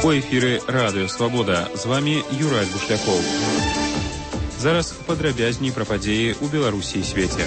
У эфіры Радыё Свабода. З вами Юрай Бушлякоў. Зараз падрабязней пра падзеі ў Беларусі і свеце.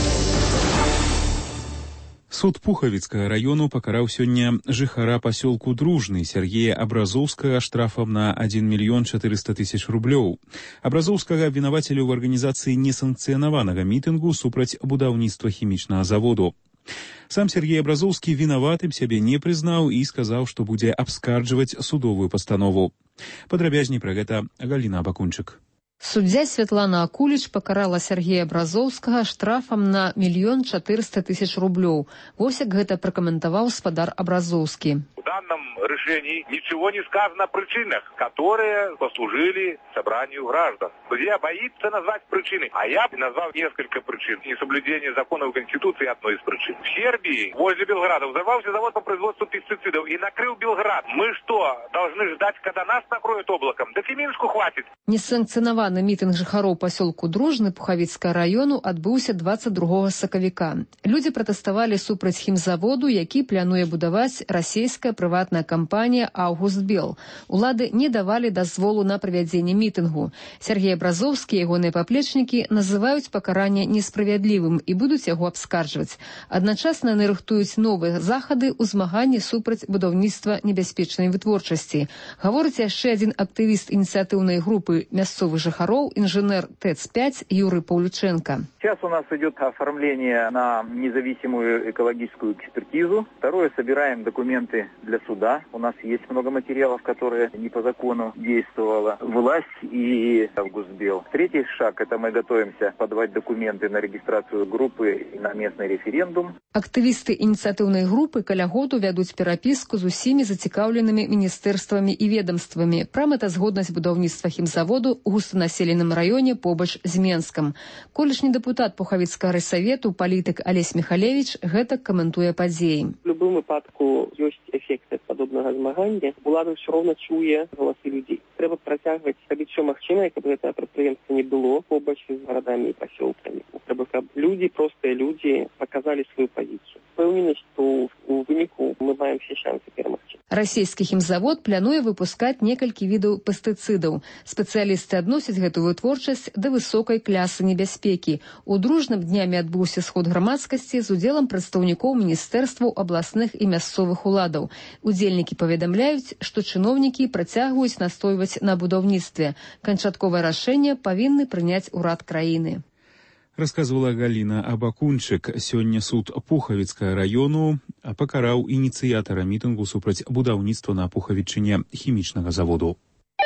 Суд Пухавіцкага району пакараў сёння жыхара пасёлку Дружны Сергея Абразоўскага штрафам на 1 мільён 400 тысяч рублёў. Абразоўскага абвінавацілі ў арганізацыі несанкцыянаванага мітынгу супраць будаўніцтва хімічнага заводу. Сам Сергей Абразоўскі вінаватым сябе не прызнаў і сказаў, што будзе абскарджваць судовую пастанову. Падрабязней пра гэта Галіна Абакунчык. Суддзя Святлана Акуліч пакарала Сергея Абразоўскага штрафам на 1 400 000 рублёў. Вось як гэта пракаментаваў спадар Абразоўскі. В данном решении ничего не сказано о причинах, которые послужили собранию граждан. Судья боится назвать причины, а я бы назвал несколько причин. Несоблюдение законов и Конституции – одной из причин. В Сербии, возле Белграда, взорвался завод по производству пестицидов и накрыл Белград. Мы что, должны ждать, когда нас накроют облаком? Да и Минску хватит. Несанкцыянаваны мітынг жыхароў пасёлку Дружны Пухавіцкага району адбыўся 22 сакавіка. Людзі пратэставалі супраць хімзаводу, які плануе будаваць расійская прыватная кампанія «Аугустбел». Улады не давалі дазволу на правядзенне мітынгу. Сергей Абразоўскі і ягоныя паплечнікі называюць пакаранне несправядлівым і будуць яго абскарджваць. Адначасна яны рыхтуюць новыя захады ў змаганні супраць будаўніцтва небяспечнай вытворчасці. Гаворыць яшчэ адзін актывіст ініцыятыўнай групы мясцовых жыхароў, инженер ТЭЦ-5 Юрий Павлюченко. Сейчас у нас идет оформление на независимую экологическую экспертизу. Второе, собираем документы для суда. У нас есть много материалов, которые не по закону действовала власть и Аугустбел. Третий шаг, это мы готовимся подавать документы на регистрацию группы и на местный референдум. Актывісты ініцыятыўнай групы каля году вядуць перапіску з усімі зацікаўленымі міністэрствамі і ведомствамі пра мэтазгоднасць будаўніцтва хімзаводу у густанаселеным раёне побач з Менскам. Колішні дэпутат Пухавіцкага райсавету, палітык Алесь Михалевич, гэтак каментуе падзеі. У любым выпадку ёсць эфекты падобнага змагання. Улада ўсё роўна чуе галасы людзей. Трэба працягваць рабіць усё магчымае, каб гэта прадпрыемства не было побач з гарадамі і пасёлкамі. Трэба, каб людзі, простыя людзі, паказалі сваю пазіцыю. Пэўнены, што у выніку мы маем все шансы перамагчы. Расійскі хімзавод плануе выпускаць некалькі відаў пестыцыдаў. Спецыялісты адносяць гэтую вытворчасць да высокай клясы небяспекі. У Дружным днямі адбыўся сход грамадскасці з удзелам прадстаўнікоў міністэрстваў абласных і мясцовых уладаў. Удзельнікі паведамляюць, што чыноўнікі працягваюць настойваць на будаўніцтве. Канчатковае рашэнне павінны прыняць урад краіны. Расказвала Галіна Абакунчык. Сёння суд Пухавіцкага району пакараў ініцыятара мітынгу супраць будаўніцтва на Пухавічыне хімічнага заводу.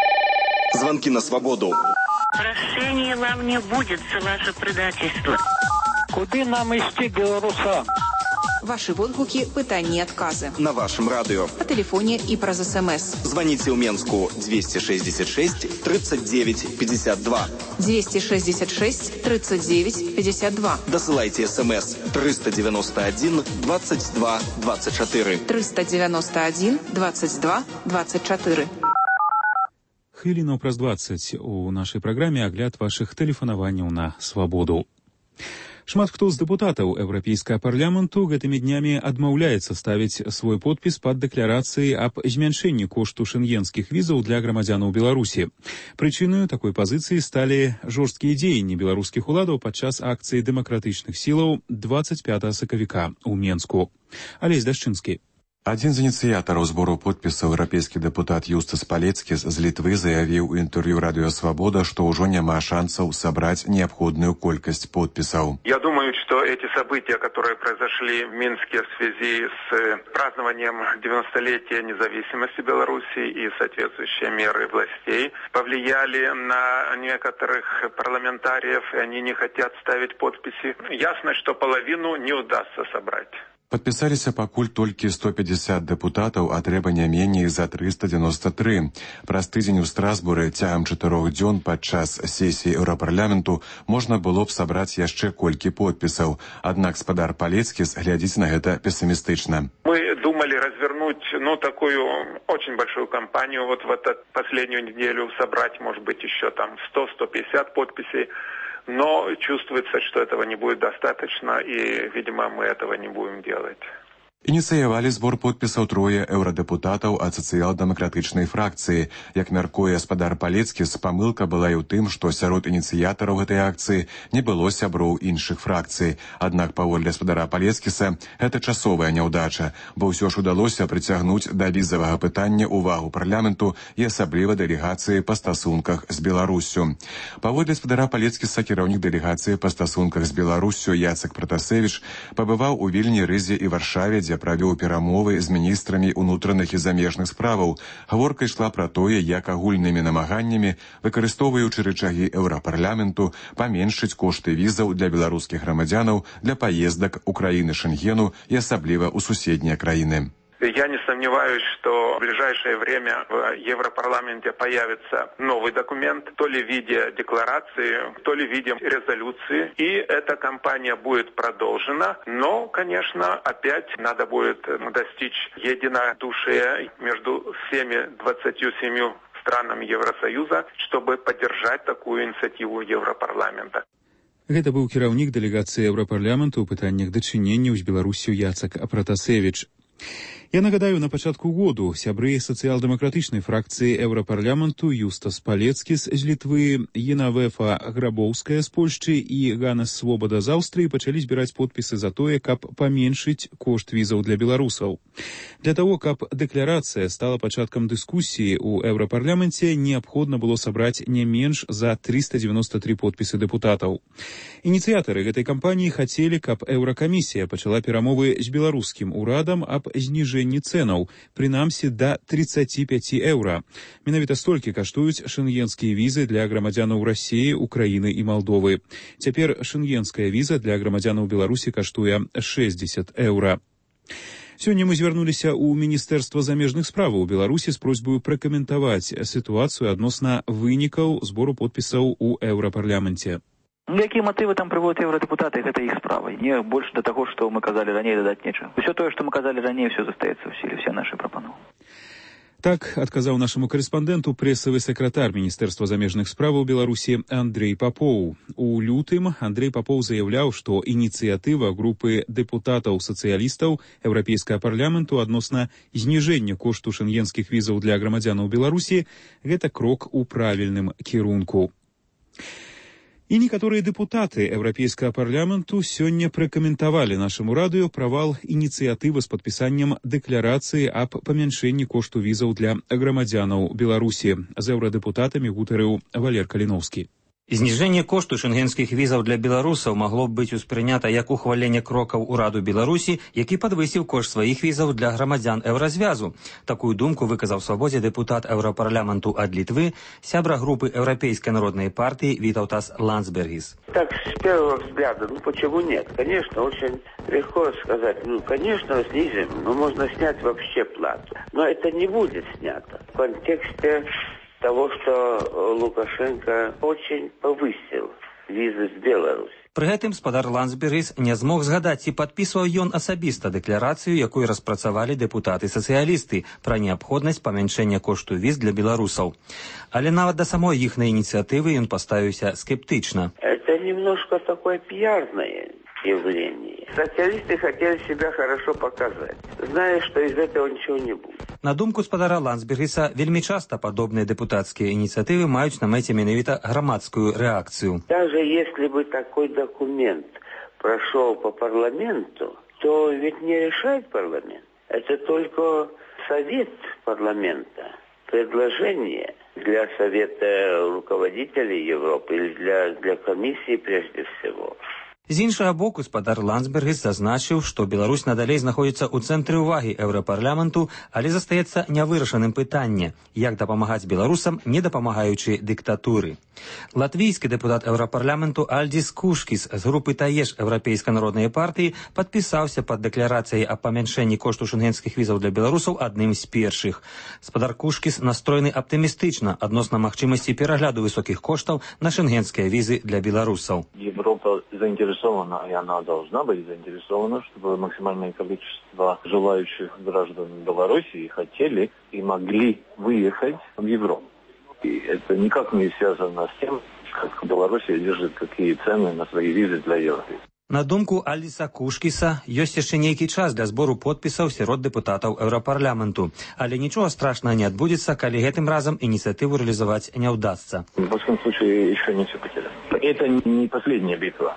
Звонки на свободу. Прощения вам не будет за ваше предательство. Куды нам ісці, беларусам? Ваши водгуки, пытанні, адказы. На вашем радио. По телефоне и праз СМС. Звоните в Менску 266 39 52. 266 39 52. Досылайте СМС 391 22 24. 391 22 24. Хвілінаў праз 20 у нашай праграме агляд вашых тэлефанаванняў на свабоду. Шмат хто з дэпутатаў Еўрапейскага парламенту гэтымі днямі адмаўляецца ставіць свой подпіс пад дэкларацыяй аб змяншэнні кошту шэнгенскіх візаў для грамадзянаў Беларусі. Прычынаю такой пазіцыі сталі жорсткія дзеянні беларускіх уладаў падчас акцыі дэмакратычных сілаў 25 сакавіка ў Менску. Алесь Дашчынскі. Адзін з ініцыятараў збору подпісаў, еўрапейскі дэпутат Юстас Палецкі з Літвы, заявіў у інтэрв'ю Радыё Свобода, што ўжо няма шансаў сабраць неабходную колькасць подпісаў. Я думаю, что эти события, которые произошли в Минске в связи с празднованием 90-летия независимости Беларуси и соответствующие меры властей, повлияли на некоторых парламентариев, и они не хотят ставить подписи. Ясно, что половину не удастся собрать. Падпісаліся пакуль толькі 150 дэпутатаў, а трэба не меней за 393. Праз тыдзень у Страсбуры цягам 4 дзён падчас сесіі Еўрапарламенту можна было б сабраць яшчэ колькі подпісаў. Аднак спадар Палецкі глядзіць на гэта пессимистично. Мы думали развернуть, такую очень большую кампанию вот в эту последнюю неделю, собрать, может быть, еще там 100-150 подписей. Но чувствуется, что этого не будет достаточно, и, видимо, мы этого не будем делать. Ініцыявалі збор подпісаў трое еўрадэпутатаў ад сацыял-дэмакратычнай фракцыі. Як мяркуе спадар Палецкіс, памылка была і ў тым, што сярод ініцыятараў гэтай акцыі не было сяброў іншых фракцый. Аднак, паводле спадара Палецкіса, гэта часовая няўдача, бо ўсё ж удалося прыцягнуць да візавага пытання ўвагу парламенту і асабліва дэлегацыі па стасунках з Беларуссю. Паводле спадара Палецкіса, кіраўнік дэлегацыі па стасунках з Беларуссю Яцек Пратасевіч пабываў у Вільні, Рызе і Варшаве, дзе правёў перамовы з міністрамі ўнутраных і замежных справаў. Гаворка ішла пра тое, як агульнымі намаганнямі, выкарыстоўваючы рычагі еўрапарламенту, паменшыць кошты візаў для беларускіх грамадзянаў для паездак у краіны Шенгену і асабліва ў суседнія краіны. Я не сомневаюсь, что в ближайшее время в Европарламенте появится новый документ, то ли в виде декларации, то ли в виде резолюции. И эта кампания будет продолжена. Но, конечно, опять надо будет достичь единодушия между всеми 27 странами Евросоюза, чтобы поддержать такую инициативу Европарламента. Гэта быў кіраўнік дэлегацыі Еўрапарламенту ў пытаннях дачыненняў з Беларуссю Яцек Пратасевіч. Я нагадаю, на пачатку году сябры сацыял-дэмакратычнай фракцыі Еўрапарламенту Юстас Палецкіс з Літвы, Єнавефа Грабоўская з Польшчы і Ганес Свобода з Аўстрыі пачалі збіраць подпісы за тое, каб паменшыць кошт візаў для беларусаў. Для того, каб дэкларацыя стала пачаткам дыскусіі ў Еўрапарламенце, неабходна было сабраць не менш за 393 подпісы дэпутатаў. Ініцыятары гэтай кампаніі хацелі, каб Еўракамісія пачала перамовы з беларускім урадам аб зніжэнні цэнаў, прынамсі да 35 еўра. Менавіта столькі каштуюць шэнгенскія візы для грамадзянаў Расіі, Украіны і Малдовы. Цяпер шэнгенская віза для грамадзянаў Беларусі каштуе 60 еўра. Сёння мы звярнуліся ў Міністэрства замежных справаў Беларусі з просьбаю пракаментаваць сітуацыю адносна вынікаў збору подпісаў у Еўрапарламенце. Якія матывы там прыводзяць еўрадэпутаты, гэта іх справа. Не больш да таго, што мы казалі раней, дадаць нечага. Усё тое, што мы казалі раней, усё застаецца ў сіле, усе нашы прапановы. Так адказаў нашаму карэспандэнту прэсавы сакратар Міністэрства замежных справаў Беларусі Андрэй Папоў. У лютым Андрэй Папоў заяўляў, што ініцыятыва групы дэпутатаў-сацыялістаў Еўрапейскага парламенту адносна зніжэння кошту шэнгенскіх візаў для грамадзянаў Беларусі гэта крок у правільным кірунку. І некаторыя дэпутаты Еўрапейскага парламенту сёння пракаментавалі нашаму радыё правал ініцыятывы з падпісаннем дэкларацыі аб памяншэнні кошту візаў для грамадзянаў Беларусі. З еўрадэпутатамі гутарыў Валер Каліноўскі. Зніжэнне кошту шэнгенскіх візаў для беларусаў магло б быць успрынята як ухваленне крокаў ураду Беларусі, які падвысіў кошт сваіх візаў для грамадзян Еўразвязу. Такую думку выказаў свабодзе дэпутат Еўрапарламенту ад Літвы, сябра групы Еўрапейскай народнай партии Витаутас Ландсбергис. Так, с первого взгляда, почему нет? Конечно, очень легко сказать, конечно, снизим, но можно снять вообще плату. Но это не будет снято в контексте того, что Лукашенко очень повысил визы с Беларуси. Пры гэтым спадар Ландсбергис не змог згадаць, ці падпісваў ён асабіста дэкларацыю, якую распрацавалі дэпутаты-сацыялісты пра неабходнасць памяншэння кошту віз для беларусаў. Але нават да самой іхнай ініцыятывы ён паставіўся скептычна. Это немножко такое пиарное явление. Социалисты хотели себя хорошо показать, зная, что из этого ничего не будет. На думку спадара Ландсбергіса, вельмі часта падобныя дэпутацкія ініцыятывы маюць на мэце менавіта грамадскую рэакцыю. Даже если бы такой документ прошел по парламенту, то ведь не решает парламент. Это только совет парламента, предложение для совета руководителей Европы или для комиссии прежде всего. З іншага боку, спадар Ландсбергіс зазначыў, што Беларусь надалей знаходзіцца ў цэнтры ўвагі Еўрапарламенту, але застаецца нявырашаным пытанне, як дапамагаць беларусам, не дапамагаючы дыктатуры. Латвійскі дэпутат Еўрапарламенту Альдзіс Кушкіс з групы ТАЕШ Еўрапейскай народнай партыі падпісаўся пад дэкларацыяй аб памяншэнні кошту шэнгенскіх візаў для беларусаў адным з першых. Спадар Кушкіс настроены аптымістычна адносна магчымасці перагляду высокіх коштаў на шэнгенскія візы для беларусаў. Европа заинтересована, и она должна быть заинтересована, чтобы максимальное количество желающих граждан Беларуси хотели и могли выехать в Европу. И это никак не связано с тем, как Беларусь держит какие цены на свои визы для Европы. На думку Аліса Кушкіса, ёсць яшчэ нейкі час для збору подпісаў сярод дэпутатаў Еўрапарламенту, але нічога страшнага не адбудзецца, калі гэтым разам ініцыятыву рэалізаваць не ўдасца. В любом случае, еще не все потеряно. Это не последняя битва.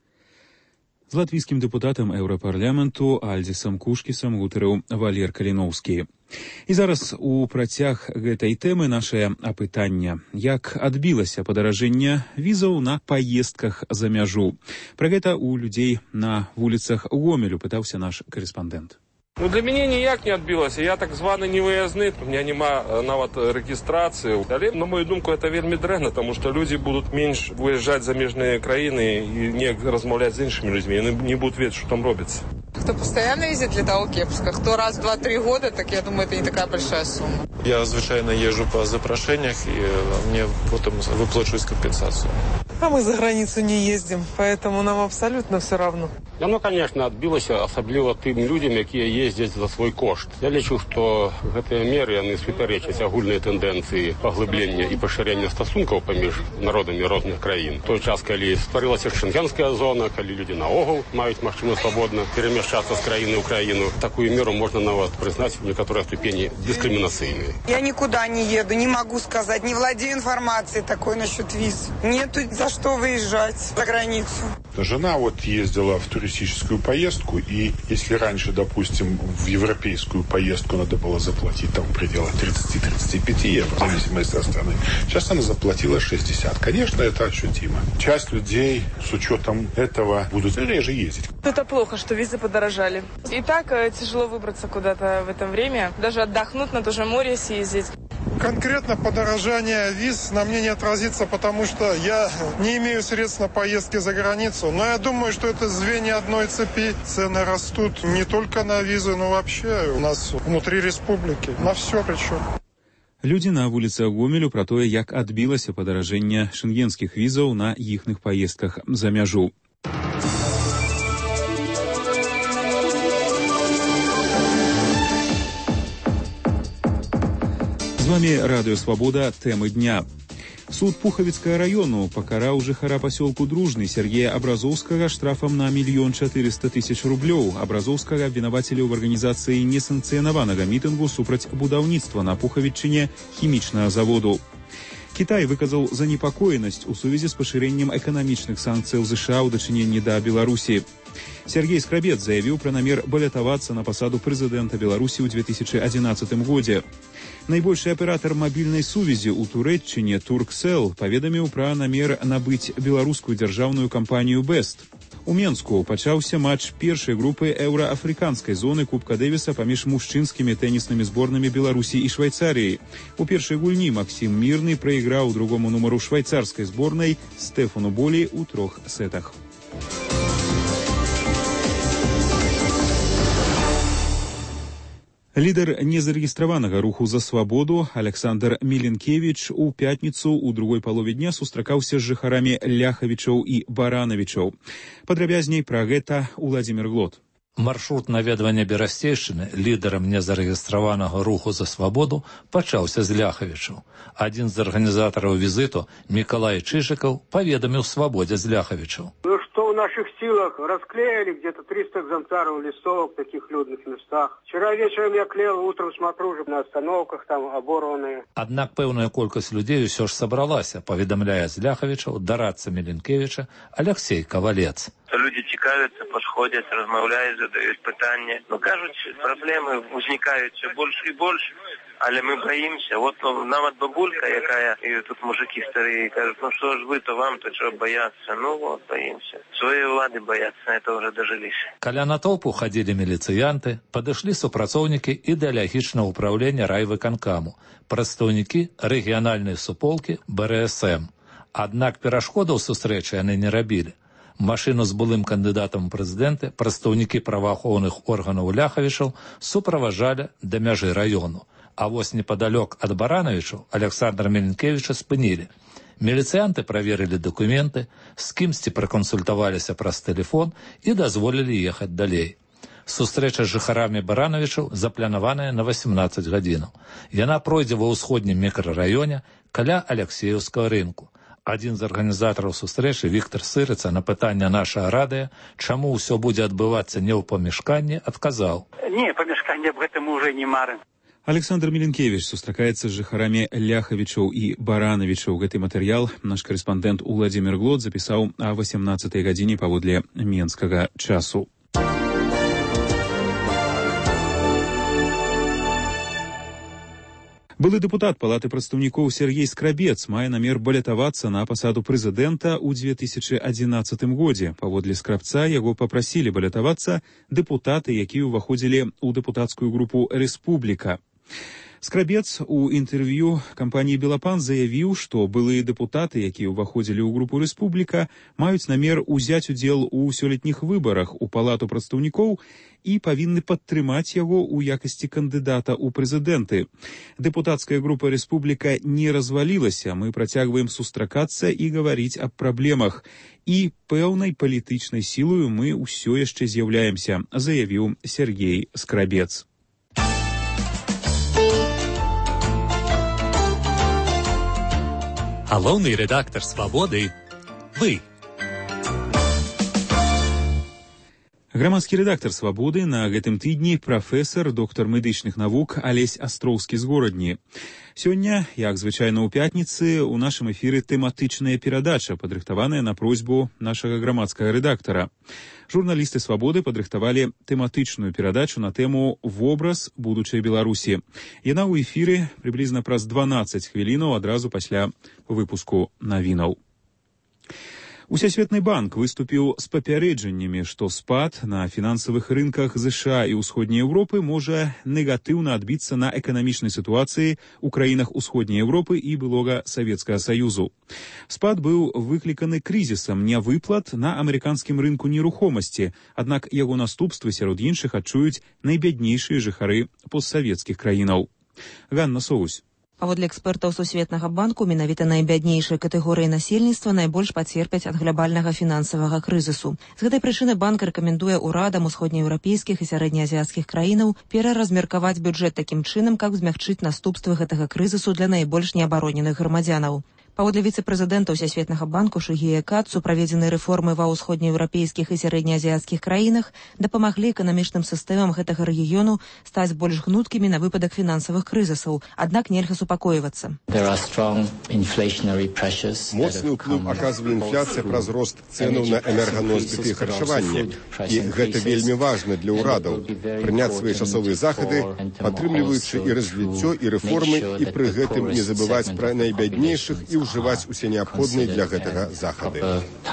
З латвійскім дэпутатам Еўрапарламенту Альдзісам Кушкісам гутарыў Валер Каліноўскі. І зараз у працяг гэтай тэмы нашае апытанне. Як адбілася падаражэнне візаў на паездках за мяжу? Пра гэта у людзей на вуліцах Гомелю пытаўся наш корэспандэнт. Ну, для мяне ніяк не адбілася. Я так званы невыязны, у меня няма нават рэгістрацыі. Але, на мою думку, это вельмі дрэнна, тому што людзі будуць менш выязджаць за замежныя краіны і неяк размаўляць з іншымі людзьмі. Яны не будуць ведаць, што там робіцца. Кто постоянно ездит, для того кепска. Кто раз в 2-3 года, так я думаю, это не такая большая сумма. Я звычайно езжу по запрошениях, и мне потом выплачивают компенсацию. А мы за границу не ездим, поэтому нам абсолютно все равно. Яно, конечно, адбілася, асабліва тым людзям, якія ездзяць за свой кошт. Я лічу, што гэтыя меры, яны супярэчаць агульнай тэндэнцыі паглыблення і пашырення стасункаў паміж народамі розных краін. Той час, калі стварылася шенгенская зона, калі людзі наогул маюць магчымасць свабодна перамяшчацца з краіны ў краіну, такую меру можна нават прызнаць в некаторой ступені дискриминацийной. Я никуда не еду, не могу сказать, не владею информацией такой насчет виз. Нету за что выезжать за границу. Жена вот ездила в туристическую поездку, и если раньше, допустим, в европейскую поездку надо было заплатить там в пределах 30-35 евро, в зависимости от страны, сейчас она заплатила 60. Конечно, это ощутимо. Часть людей с учетом этого будут реже ездить. Это плохо, что визы подорожали. И так тяжело выбраться куда-то в это время, даже отдохнуть, на то же море съездить. Конкретно подорожание виз на мне не отразится, потому что я не имею средств на поездки за границу. Но я думаю, что это звенья одной цепи. Цены растут не только на визы, но вообще у нас внутри республики. На все причем. Людзі на вуліцах Гомелю пра тое, як адбілася падаражэнне шенгенскіх візаў на іхных паездках за мяжу. З вами Радыё Свабода, тэмы дня. Суд Пухавіцкага району пакараў жыхара пасёлку Дружны Сергея Абразоўскага штрафам на 1 400 000 рублёў. Абразоўскага абвінавацілі ў арганізацыі несанкцыянаванага мітынгу супраць будаўніцтва на Пухавічыне хімічнага заводу. Кітай выказаў занепакоенасць у сувязі з пашырэннем эканамічных санкцыяў США ў дачыненні да Беларусі. Сергей Скрабец заявіў пра намер балятавацца на пасаду прэзідэнта Беларусі ў 2011 годзе. Найбольшы аператар мабільнай сувязі ў Турэччыне Турксел паведаміў пра намер набыць беларускую дзяржаўную кампанію Бест. У Менску пачаўся матч першай групы еўраафрыканскай зоны Кубка Дэвіса паміж мужчынскімі тэніснымі зборнымі Беларусі і Швайцарыі. У першай гульні Максім Мірны прайграў другому нумару швайцарскай зборнай Стэфану Болі ў 3 сетах. Лідар незарэгістраванага руху «За свабоду» Александр Міленкевіч у пятніцу ў другой палове дня сустракаўся з жыхарамі Ляхавічаў і Баранавічаў. Падрабязней пра гэта Уладзімір Глот. Маршрут наведвання Берасцейшчыны лідарам незарэгістраванага руху «За свабоду» пачаўся з Ляхавічаў. Адзін з арганізатараў візіту, Мікалай Чыжыкаў, паведаміў «Свабодзе» з Ляхавічаў. Что в наших силах расклеили где-то 300 экземпляров листовок в таких людных местах. Вчера вечером я клеил, утром смотрю уже на остановках там оборванные. Аднак пэўная колькасць людзей усё ж сабралася, паведамляе з Ляхавічаў дарадца Міленкевіча Алексей Кавалец. Люди цікавяцца, падходзяць, размаўляюць, задаюць пытанні. Ну, кажуць, праблемы узнікаюць все больше и больше. Але мы боимся. Вот нават бабулька, якая, и тут мужики старые, кажут, ну что ж вы-то, вам-то что бояться? Ну вот, боимся. Своей улады бояться, на это уже дожились. Каля натоўпу хадзілі міліцыянты, падышлі супрацоўнікі ідэалагічнага ўправлення райвыканкаму, прадстаўнікі рэгіянальнай суполкі БРСМ. Аднак перашкодаў сустрэчы яны не рабілі. Машыну з былым кандыдатам у прэзідэнты прадстаўнікі праваахоўных органаў Ляхавічаў суправажалі да мяжы раёну. А вось непадалёк ад Баранавічаў Александра Міленкевіча спынілі. Міліцыянты праверылі дакументы, з кімсьці пракансультаваліся праз тэлефон і дазволілі ехаць далей. Сустрэча з жыхарамі Баранавічаў запланаваная на 18 гадзінаў. Яна пройдзе ва ўсходнім мікрараёне каля Алексеевскага рынку. Адзін з арганізатараў сустрэчы, Віктор Сырыца, на пытанне нашага радыё, чаму ўсё будзе адбывацца не ў памяшканні, адказаў. Не, памяшканне аб гэтым уже не марым. Александр Міленкевіч сустракаецца з жыхарамі Ляхавічаў і Баранавічаў. Гэты матэрыял наш карэспандэнт Уладзімір Глот запісаў о 18-й гадзіне паводле менскага часу. Былы дэпутат Палаты прадстаўнікоў Сергей Скрабец мае намер балятавацца на пасаду прэзідэнта ў 2011 годзе. Паводле Скрабца яго папрасілі балятавацца дэпутаты, якія ўваходзілі ў дэпутацкую групу «Рэспубліка». Скрабец у інтэрв'ю кампаніі «Белапан» заявіў, што былыя дэпутаты, якія ўваходзілі ў групу «Рэспубліка», маюць намер узяць удзел у сёлетніх выбарах у Палату прадстаўнікоў і павінны падтрымаць яго ў якасці кандыдата ў прэзідэнты. Дэпутацкая група «Рэспубліка» не развалілася, мы працягваем сустракацца і гаварыць аб праблемах. І пэўнай палітычнай сілою мы ўсё яшчэ з'яўляемся, заявіў Сергей Скрабец. Галоўны рэдактар «Свабоды» – вы. Грамадскі рэдактар «Свабоды» на гэтым тыдні прафесар, доктар медычных навук Алесь Астроўскі з Горадні. Сёння, як звычайна ў пятніцы, у нашым эфіры тэматычная перадача, падрыхтаваная на просьбу нашага грамадскага рэдактара. Журналісты «Свабоды» падрыхтавалі тэматычную перадачу на тэму «Вобраз будучай Беларусі». Яна ў эфіры прыблізна праз 12 хвілінаў адразу пасля выпуску навінаў. Усесветны банк выступіў з папярэджаннямі, што спад на фінансавых рынках США і ўсходняй Еўропы можа негатыўна адбіцца на эканамічнай сітуацыі ў краінах усходняй Еўропы і былога Савецкага Саюзу. Спад быў выкліканы крызісам нявыплат на амерыканскім рынку нерухомасці, аднак яго наступствы сярод іншых адчуюць найбяднейшыя жыхары постсавецкіх краінаў. Ганна Соусь. Паводле экспертаў Сусветнага банку, менавіта найбяднейшыя катэгорыі насельніцтва найбольш пацерпяць ад глобальнага фінансавага крызісу. З гэтай прычыны банк рэкамендуе ўрадам усходнееўрапейскіх і сярэднеазіяцкіх краінаў пераразмеркаваць бюджэт такім чынам, каб змягчыць наступствы гэтага крызісу для найбольш неабароненых грамадзянаў. Паводле віцэ-прэзідэнта Усесветнага банку Шыгея Кацу праведзеныя рэформы ва ўсходнееўрапейскіх і сярэднеазіяцкіх краінах дапамаглі эканамічным сістэмам гэтага рэгіёну стаць больш гнуткімі на выпадак фінансавых крызісаў, аднак нельга супакойвацца. Моцны ўплыў аказвае інфляцыя праз рост цэнаў на энерганосьбіты і харчаванне. І гэта вельмі важна для ўрадаў прыняць своечасовыя захады, падтрымліваючы і развіццё, і рэформы, і пры гэтым не забываць пра найбяднейшых і ўжываць усе неабходныя для гэтага захады.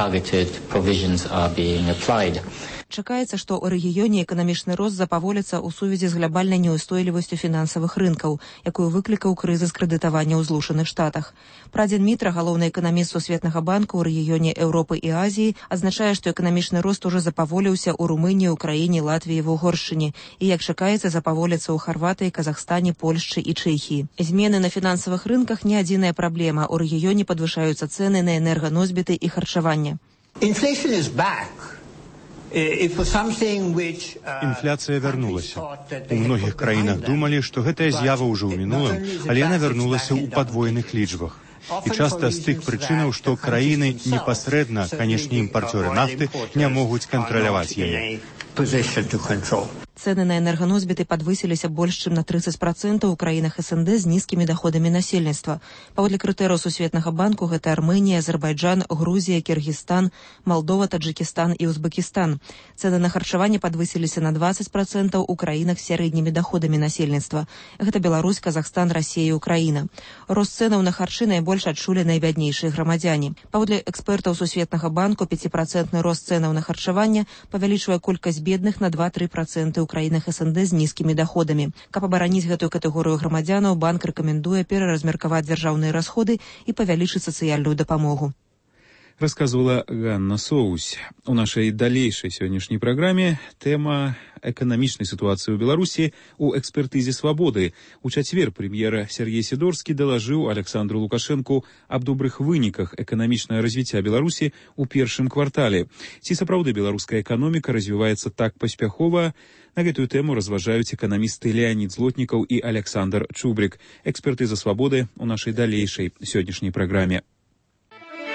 Чакаецца, што ў рэгіёне эканамічны рост запаволіцца ў сувязі з глобальнай неўстойлівасцю фінансавых рынкаў, якую выклікаў крызіс крэдытавання ў Злучаных Штатах. Прадзен Мітра, галоўны эканаміст Сусветнага банку ў рэгіёне Еўропы і Азіі, адзначае, што эканамічны рост ужо запаволіўся ў Румыніі, Украіне, Латвіі, Вугоршчыне і, як чакаецца, запаволіцца ў Харватыі, Казахстане, Польшчы і Чэхіі. Змены на фінансавых рынках не адзіная праблема. У рэгіёне падвышаюцца цэны на энерганосьбіты і харчаванне. Інфляцыя вярнулася. У многіх краінах думалі, што гэтая з'ява ўжо ў мінулым, але яна вярнулася ў падвоеных лічбах. І часта з тых прычынаў, што краіны непасрэдна, канечне, імпарцёры нафты не могуць кантраляваць яе. Цэны на энерганосьбіты падвысіліся больш чым на 30% у краінах СНД з нізкімі даходамі насельніцтва. Паводле крытэрыяў Сусветнага банку гэта Армэнія, Азербайджан, Грузія, Кіргізстан, Малдова, Таджыкістан і Узбекістан. Цэны на харчаванне падвысіліся на 20% у краінах з сярэднімі даходамі насельніцтва. Гэта Беларусь, Казахстан, Расія і Украіна. Рост цэнаў на харчы найбольш адчулі найбяднейшыя грамадзяне. Паводле экспертаў Сусветнага банку 5% рост цэнаў на харчаванне павялічвае колькасць бедных на 2-3% у краінах СНД з нізкімі даходамі. Каб абараніць гэтую катэгорыю грамадзянаў, банк рэкамендуе пераразмеркаваць дзяржаўныя расходы і павялічыць сацыяльную дапамогу. Расказвала Ганна Соусь. У нашай далейшай сённяшняй праграме тэма эканамічнай сітуацыі ў Беларусі у экспертызе «Свабоды». У чацвер прэм'ер Сергей Сідорскі далажыў Александру Лукашэнку аб добрых выніках эканамічнага развіцця Беларусі ў першым квартале. Ці сапраўды беларуская эканоміка развіваецца так паспяхова? На гэтую тэму разважаюць эканамісты Леонід Злотнікаў і Александр Чубрик. Экспертыза «Свабоды» у нашай далейшай сённяшняй праграме.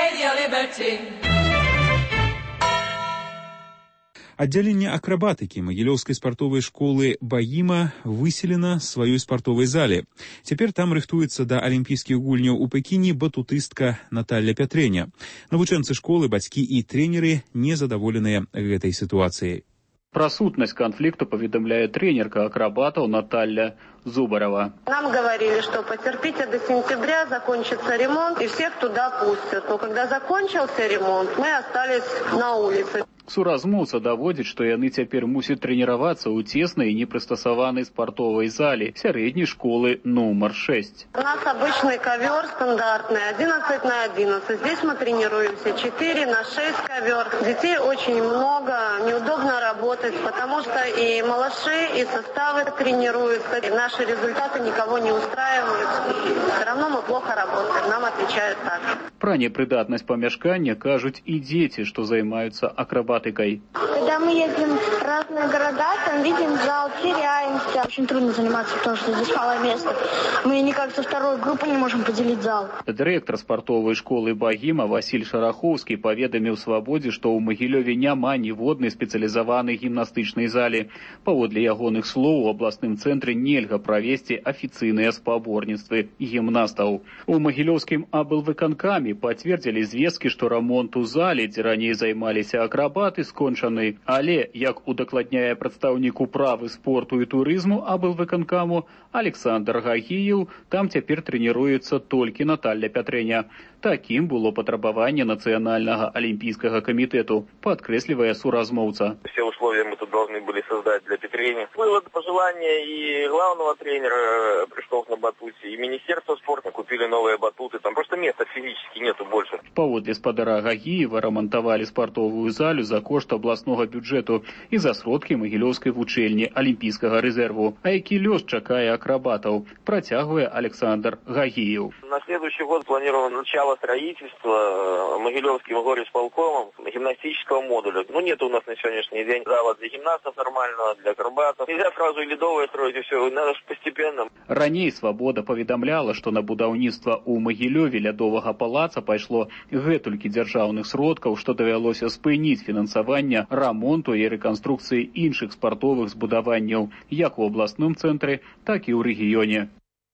Аддзяленне акрабатыкі магілёўскай спартовай школы «Багіма» выселена сваёй спартовай зале. Цяпер там рыхтуецца да алімпійскіх гульняў у Пекіне батутыстка Наталья Пятрэня. Навучэнцы школы, бацькі і трэнеры незадаволеныя гэтай сітуацыяй. Про сутность конфликта поведомляет тренерка акробатов Наталья Зубарова. Нам говорили, что потерпите до сентября, закончится ремонт и всех туда пустят. Но когда закончился ремонт, мы остались на улице. Суразмоўца даводзіць, што яны цяпер мусяць трэніравацца ў цеснай і непрыстасаванай спартовай зале сярэдняй школы нумар 6. У нас обычный ковер стандартный, 11 на 11. Здесь мы тренируемся 4 на 6 ковер. Детей очень много, неудобно работать, потому что и малыши, и составы тренируются. И наши результаты никого не устраивают. Все равно мы плохо работаем, нам отвечают так. Пра непрыдатнасць памяшкання кажуць і дзеці, што займаюцца акробатыкай. Когда мы едем в разные города, там видим зал, теряемся. Очень трудно заниматься, потому что здесь мало места. Мы никак со второй группы не можем поделить зал. Дырэктар спартовай школы «Багіма» Васіль Шарахоўскі паведаміў «Свабодзе», што ў Магілёве няма ніводнай спецыялізаванай гімнастычнай залі. Паводле ягоных слоў, у абласным цэнтры нельга правесці афіцыйныя спаборніцтвы гімнастаў. У магілёўскім аблвыканкаме пацвердзілі звесткі, што рамонт у зале, дзе раней займаліся акробаты, скончаны. Але, як удакладняе прадстаўнік управы спорту і турызму аблвыканкаму Александр Гагіеў, там цяпер трэніруецца толькі Наталья Пятрэня. Таким было патрабаванне Нацыянальнага алімпійскага камітэту, падкрэслівае суразмоўца. Все условия мы тут должны были создать для Пятрэни. Было пожелание и главного тренера прыжков на батуте, и Министерство спорта купили новые батуты. Там просто места физически нету больше. Паводле спадара Гагіева рамантавалі спартовую залю за кошт абласнога бюджэту і за сродкі магілёўскай вучэльні алімпійскага рэзерву. А які лёс чакае акробатаў, працягвае Александр Гагіеў. На следующий год планировано начало строительства Могилевским горисполкомом гимнастического модуля. Ну, нет у нас на сегодняшний день зала для гимнастов нормального, для акробатов. Нельзя сразу и ледовое строить, и все. Надо же постепенно. Раней «Свабода» паведамляла, што на будаўніцтва ў Магілёве лядовага палаца пайшло гэтулькі дзяржаўных сродкаў, што давялося спыніць фінансаванне рамонту і рэканструкцыі іншых спартовых збудаванняў, як у абласным цэнтры, так і ў рэгіёне.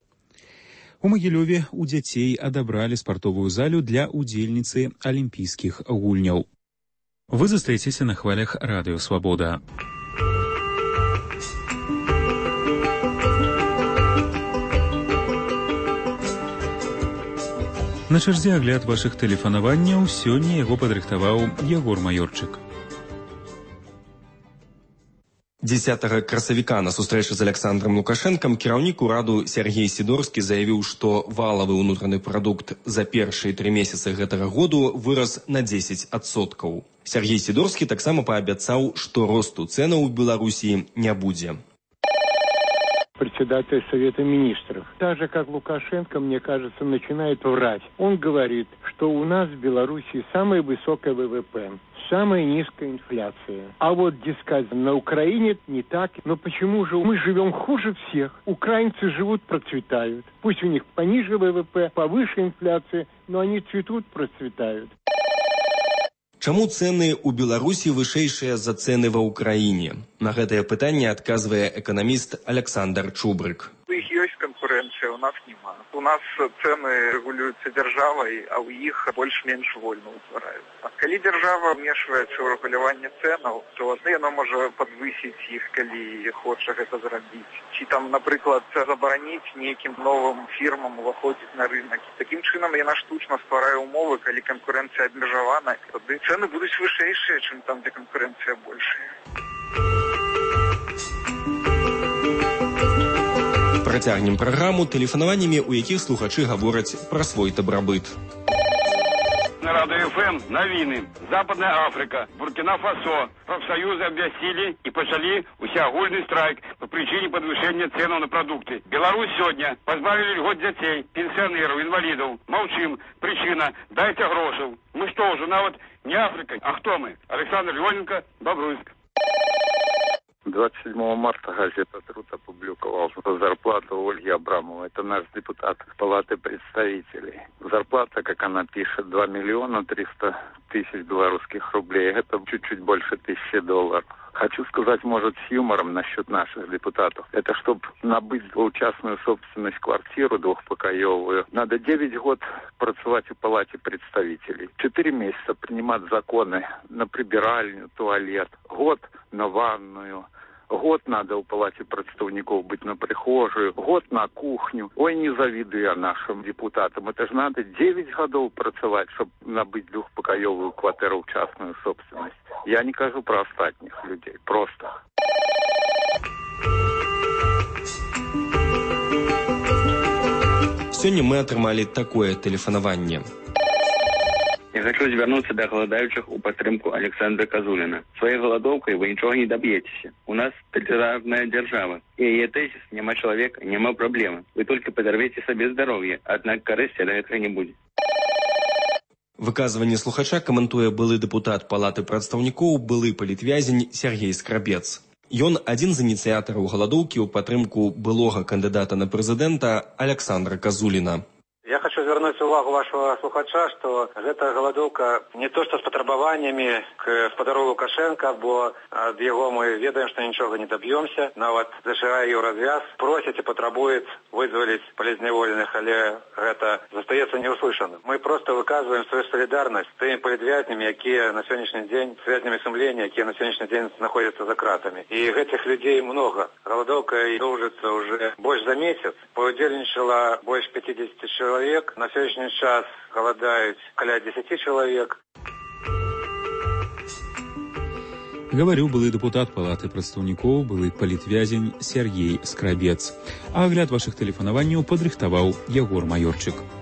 У Магілёве у дзяцей адабралі спартовую залю для удзельніцы алімпійскіх гульняў. Вы застаецеся на хвалях радыё «Свабода». На чарзе агляд вашых тэлефанаванняў. Сёння яго падрыхтаваў Ягор Маёрчык. 10 красавіка на сустрэчы з Александром Лукашэнкам кіраўнік ураду Сергей Сідорскі заявіў, што валавы ўнутраны прадукт за першыя 3 месяцы гэтага году вырас на 10%. Сергей Сідорскі таксама паабяцаў, што росту цэнаў у Беларусі не будзе. Председатель Совета Министров. Так же, как Лукашенко, мне кажется, начинает врать. Он говорит, что у нас в Беларуси самое высокое ВВП, самая низкая инфляция. А вот, дескать, на Украине не так. Но почему же мы живем хуже всех? Украинцы живут, процветают. Пусть у них пониже ВВП, повыше инфляция, но они цветут, процветают. Чаму цэны ў Беларусі вышэйшыя за цэны ва Ўкраіне? На гэтае пытанне адказвае эканаміст Александр Чубрык. У іх ёсць канкурэнцыя, у нас няма. У нас цэны рэгулююцца дзяржавай, а ў іх больш-менш вольна ўтвараюцца. Калі дзяржава ўмешваецца ў рэгуляванне цэнаў, то яно можа падвысіць іх, калі хоча гэта зрабіць. Ці там, напрыклад, забараніць нейкім новым фірмам уваходзіць на рынок. Такім чынам яна штучна стварае умовы, калі канкурэнцыя абмежавана, тады цэны будуць вышэйшыя, чым там, дзе канкурэнцыя большая. Працягнем праграму тэлефанаваннямі, у якіх слухачы гавораць пра свой дабрабыт. На Радио ФМ новины. Западная Африка, Буркина-Фасо. Профсоюзы объяснили и пошли усеагульный страйк по причине подвышения цен на продукты. Беларусь сегодня позбавили льгот детей, пенсионеров, инвалидов. Молчим. Причина. Дайте грошей. Мы что, уже навод не Африка? А кто мы? Александр Леоненко, Бобруйск. 27 марта газета «Труд» опубликовала зарплату Ольги Абрамовой. Это наш депутат Палаты представителей. Зарплата, как она пишет, 2 миллиона 300 тысяч белорусских рублей. Это чуть-чуть больше $1000. Хочу сказать, может, с юмором насчет наших депутатов. Это чтобы набыть частную собственность квартиру двухпокоевую. Надо 9 год працевать в Палате представителей. 4 месяца принимать законы на прибиральню, туалет. Год на ванную. Год надо у Палате представников быть на прихожую, год на кухню. Ой, не завидую я нашим депутатам. Это же надо 9 годов працевать, чтобы набыть двухпокоевую квартиру в частную собственность. Я не кажу про остальных людей, просто. Сёння мы атрымалі такое тэлефанаванне. Я хочу звярнуцца да галадаючых у падтрымку Александра Казуліна. Своей галадоўкай вы нічога не доб'ецеся. У нас тоталітарная дзяржава. І яе тэзіс няма чалавека, няма праблемы. Вы толькі падарвеце сабе здароўе, аднак карысці ад гэтага не будзе. Выказванне слухача каментуе былы дэпутат Палаты прадстаўнікоў, былы палітвязень Сергей Скрабец. Ён адзін з ініцыятараў галадоўкі ў падтрымку былога кандыдата на прэзідэнта Александра Казуліна. Я хочу звярнуць увагу вашего слухача, что гэта галадоўка не то, что с патрабаваннями к спадару Лукашенко, бо ад яго мы ведаем, что нічога не добьемся. Нават зашырае еў развяз, просяць и патрабуюць вызволіць палізняволеных, але гэта застаецца неуслышаным. Мы просто выказываем свою солидарность с теми палітвязнями, якія на сегодняшний день, с вязнями сумления, якія на сегодняшний день находятся за кратами. И этих людей много. Голодовка доўжыцца уже больше за месяц. Поудзельнічала больше 50 человек. На сегодняшний час голодают около 10 человек. Гаварыў былы дэпутат Палаты прадстаўнікоў, былы палітвязень Сергей Скрабец. А агляд вашых тэлефанаванняў падрыхтаваў Ягор Маёрчык.